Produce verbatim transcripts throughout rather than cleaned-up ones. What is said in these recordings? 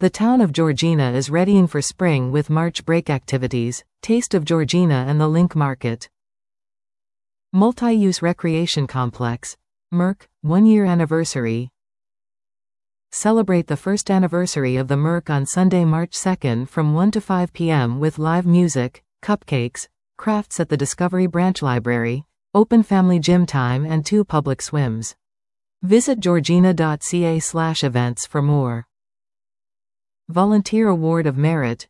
The town of Georgina is readying for spring with March break activities, Taste of Georgina and the Link Market. Multi-use recreation complex, Merck, one-year anniversary. Celebrate the first anniversary of the Merck on Sunday, March second from one to five p m with live music, cupcakes, crafts at the Discovery Branch Library, open family gym time and two public swims. Visit georgina dot c a slash events for more. Volunteer Award of Merit.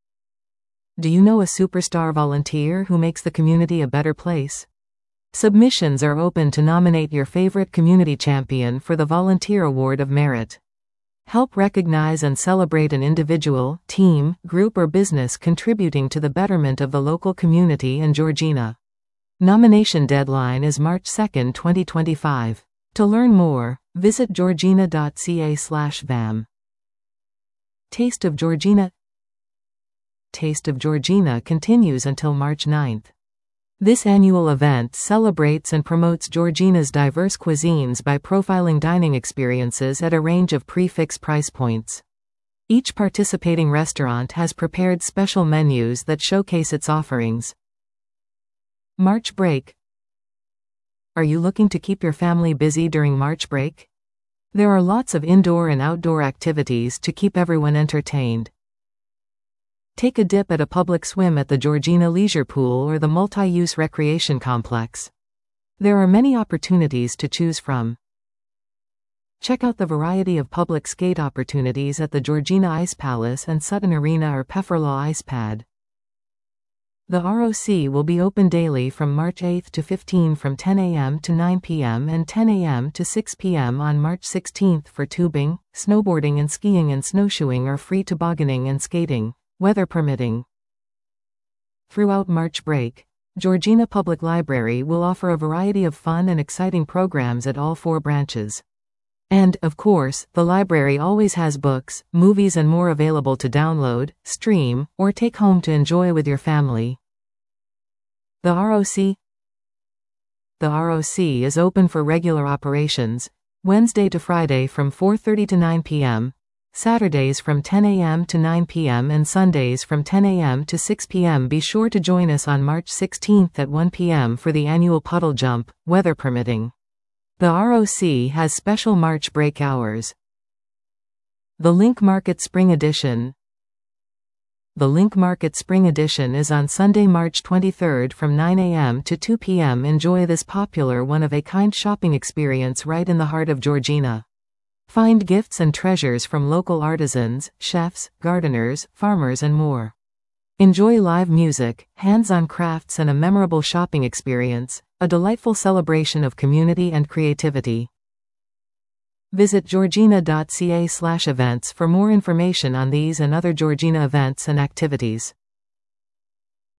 Do you know a superstar volunteer who makes the community a better place? Submissions are open to nominate your favorite community champion for the Volunteer Award of Merit. Help recognize and celebrate an individual, team, group or business contributing to the betterment of the local community and Georgina. Nomination deadline is March second, twenty twenty-five. To learn more, visit georgina dot c a slash v a m. Taste of Georgina. Taste of Georgina continues until March ninth. This annual event celebrates and promotes Georgina's diverse cuisines by profiling dining experiences at a range of prix-fixe price points. Each participating restaurant has prepared special menus that showcase its offerings. March break. Are you looking to keep your family busy during March break? There are lots of indoor and outdoor activities to keep everyone entertained. Take a dip at a public swim at the Georgina Leisure Pool or the multi-use recreation complex. There are many opportunities to choose from. Check out the variety of public skate opportunities at the Georgina Ice Palace and Sutton Arena or Pefferlaw Ice Pad. The R O C will be open daily from March eighth to fifteenth from ten a m to nine p m and ten a m to six p m on March sixteenth for tubing, snowboarding and skiing, and snowshoeing or free tobogganing and skating, weather permitting. Throughout March break, Georgina Public Library will offer a variety of fun and exciting programs at all four branches. And, of course, the library always has books, movies and more available to download, stream, or take home to enjoy with your family. The R O C. The R O C is open for regular operations, Wednesday to Friday from four thirty to nine p m, Saturdays from ten a m to nine p m and Sundays from ten a m to six p m Be sure to join us on March sixteenth at one p m for the annual puddle jump, weather permitting. The R O C has special March break hours. The Link Market Spring Edition. The Link Market Spring Edition is on Sunday, March twenty-third from nine a m to two p m Enjoy this popular one-of-a-kind shopping experience right in the heart of Georgina. Find gifts and treasures from local artisans, chefs, gardeners, farmers and more. Enjoy live music, hands-on crafts and a memorable shopping experience, a delightful celebration of community and creativity. Visit georgina dot c a slash events for more information on these and other Georgina events and activities.